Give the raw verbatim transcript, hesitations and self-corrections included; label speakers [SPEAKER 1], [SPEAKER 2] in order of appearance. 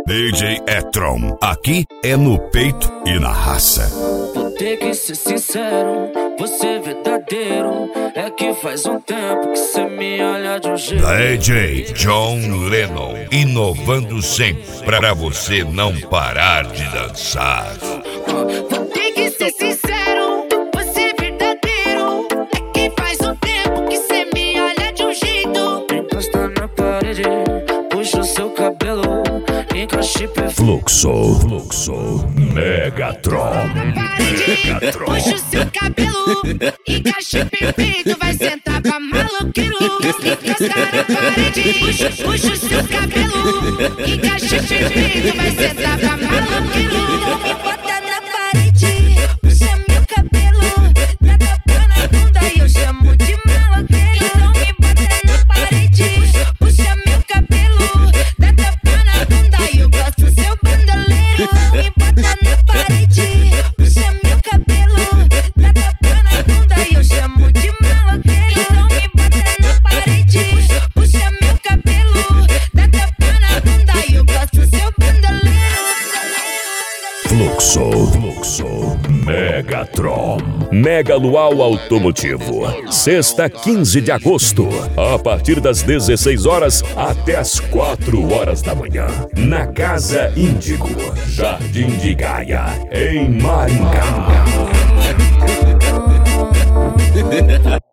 [SPEAKER 1] D J E-Tron, aqui é no peito e na raça.
[SPEAKER 2] Vou ter que ser sincero, você verdadeiro. É que faz um tempo que cê me olha de um jeito.
[SPEAKER 1] D J John Lennon, inovando sempre pra você não parar de dançar.
[SPEAKER 3] Vou ter que ser sincero, você verdadeiro. É que faz um tempo que cê me olha de um jeito.
[SPEAKER 2] Encosta na parede, puxa o seu cabelo, encaixe perfeito.
[SPEAKER 1] Fluxo, Fluxo, Megatron, Megatron.
[SPEAKER 3] Puxa o seu cabelo, encaixe perfeito. Vai sentar pra maloqueiro, encostar na parede. Puxa, puxa o seu cabelo, encaixe perfeito. Vai sentar pra maloqueiro. Não me bota na parede, puxa meu cabelo, dá tapa na bunda e eu chamo de maloqueiro. Não me bota na parede, puxa meu cabelo, dá tapa na bunda e eu gosto seu bandoleiro. Não me bota na parede, puxa meu cabelo, dá tapa na bunda e eu chamo de maloqueiro. Não me bota na parede, puxa meu cabelo, dá tapa na bunda e eu gosto seu bandoleiro.
[SPEAKER 1] Fluxo, Fluxo, Megatron. Mega Luau Automotivo. Sexta, quinze de agosto, a partir das dezesseis horas até as quatro horas da manhã, na Casa Índigo, Jardim de Gaia, em Maringá.